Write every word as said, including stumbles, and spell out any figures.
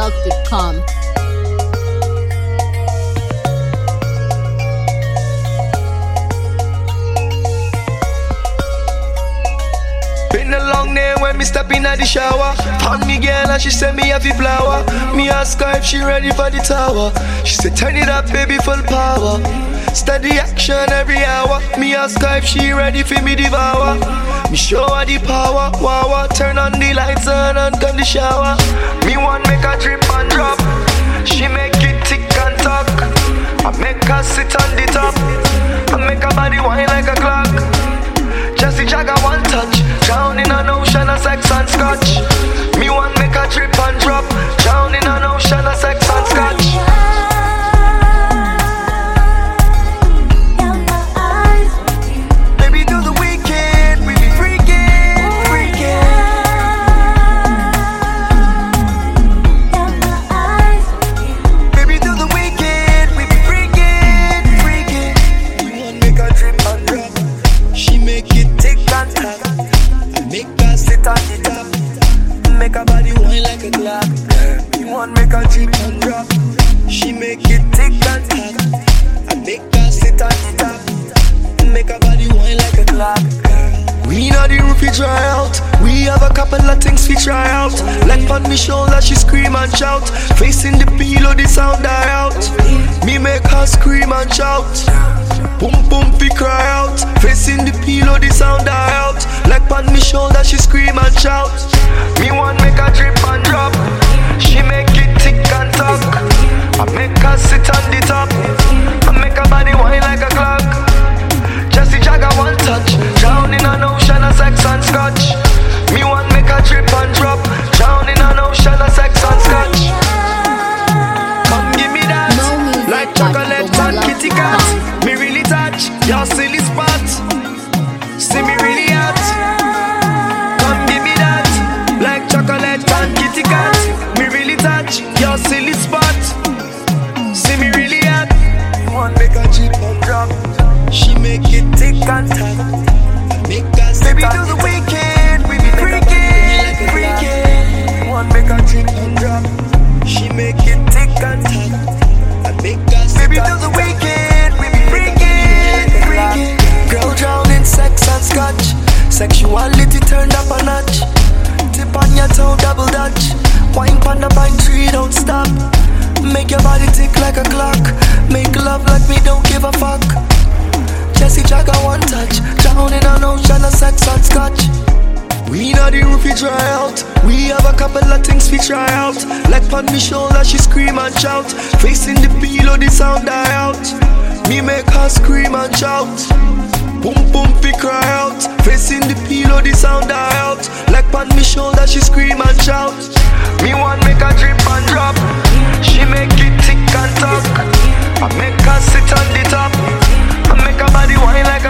blog dot com. Been a long day when me step in at the shower. Found me girl and she said me have the flower. Me ask her if she ready for the tower. She said turn it up baby full power. Steady action every hour. Me ask her if she ready for me devour. Me show her the power. Wow, wow. Turn on the lights and on come the shower. Me want make her drip and drop. She make it tick and talk. I make her sit on the top. I make her body whine like a clock. Just the jagger one touch. Drown in an ocean of sex and scotch. Me want make her drip and drop. Drown in an ocean of sex and scotch. Baby do the weekend, we be freaking, freaking. Baby do the weekend, we be freaking, freaking. Me want make her drip and drop. She make it tick and tap. I make her sit on the top. Make her body whine like a clock. You want make her drip and drop. She make it tick and tap. I make her sit on the top. Make her body whine like a clock. We know the roof we dry out. We have a couple of things we try out. Like on me shoulder she scream and shout. Facing the pillow the sound die out. Me make her scream and shout. Boom boom we cry out. Facing the pillow the sound die out. Like on me shoulder she scream and shout. Me want make her drip and drop. She make it tick and talk. I make her sit on the top. I make her body whine like a clock. Just the jagger one touch. Drown in an ocean of sex and scotch. Me want make her drip and drop. Drown in an ocean of sex and scotch. Come give me that. Like chocolate and kitty cat. Me really touch your silly spot. See me really hot. Come give me that. Like chocolate and kitty cat. Me really touch your silly spot. See me really hot. Me want make her drip and drop. She make it tick and tap. Make her sit baby do the weekend, we be freaking, freaking. One make her drip and drop. She make it tick and tap. I make her sit baby do the weekend, we be freaking, freaking. Girl drown in sex and scotch. Sexuality turned up a notch. Tip on your toe, double dutch. Wine pon the pine tree, don't stop. Make your body tick like a clock. Make love like me, don't give a fuck. Jesse Jagger one touch. Drown in an ocean of sex and scotch. We know the roof we dry out. We have a couple of things we try out. Like on me shoulder she scream and shout. Facing the pillow the sound die out. Me make her scream and shout. Boom boom we cry out. Facing the pillow the sound die out. Like on me shoulder she scream and shout. Me want make her drip and drop. She make it tick and talk. I make her sit on the top. I make her body whine like